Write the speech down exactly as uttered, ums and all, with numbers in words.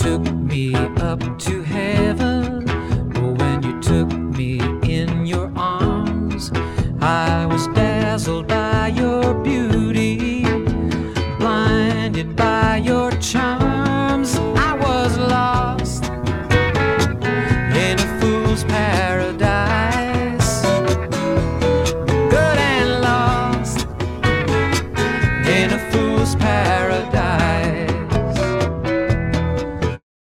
took me up to heaven, or when you took me in your arms, I was dazzled by